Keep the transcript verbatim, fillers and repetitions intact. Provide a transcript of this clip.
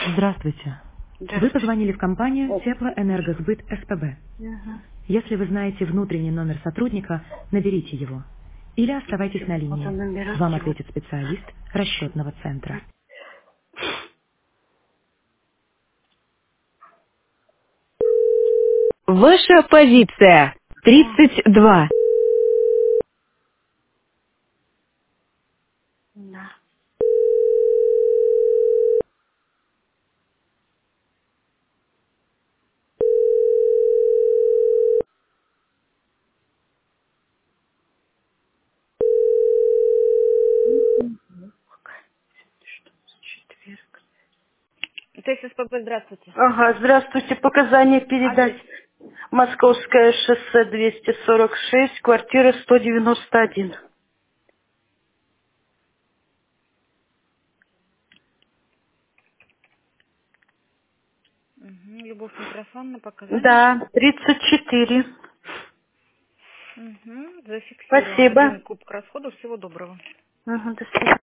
Здравствуйте. Вы Здравствуйте. позвонили в компанию О. Теплоэнергосбыт СПБ. Ага. Если вы знаете внутренний номер сотрудника, наберите его. Или оставайтесь на Вот линии. он набирать Вам его. ответит специалист расчетного центра. Ваша позиция. О, тридцать два. да. Что за четверг? То есть СПБ, здравствуйте. Ага, здравствуйте. Показания передать. Адрес. Московское шоссе двести сорок шесть, квартира сто девяносто один. Угу. Любовь Митрофановна, показания. Да, тридцать четыре. Угу. Зафиксировано. Спасибо. Один куб к расходу. Всего доброго. Ага, до свидания.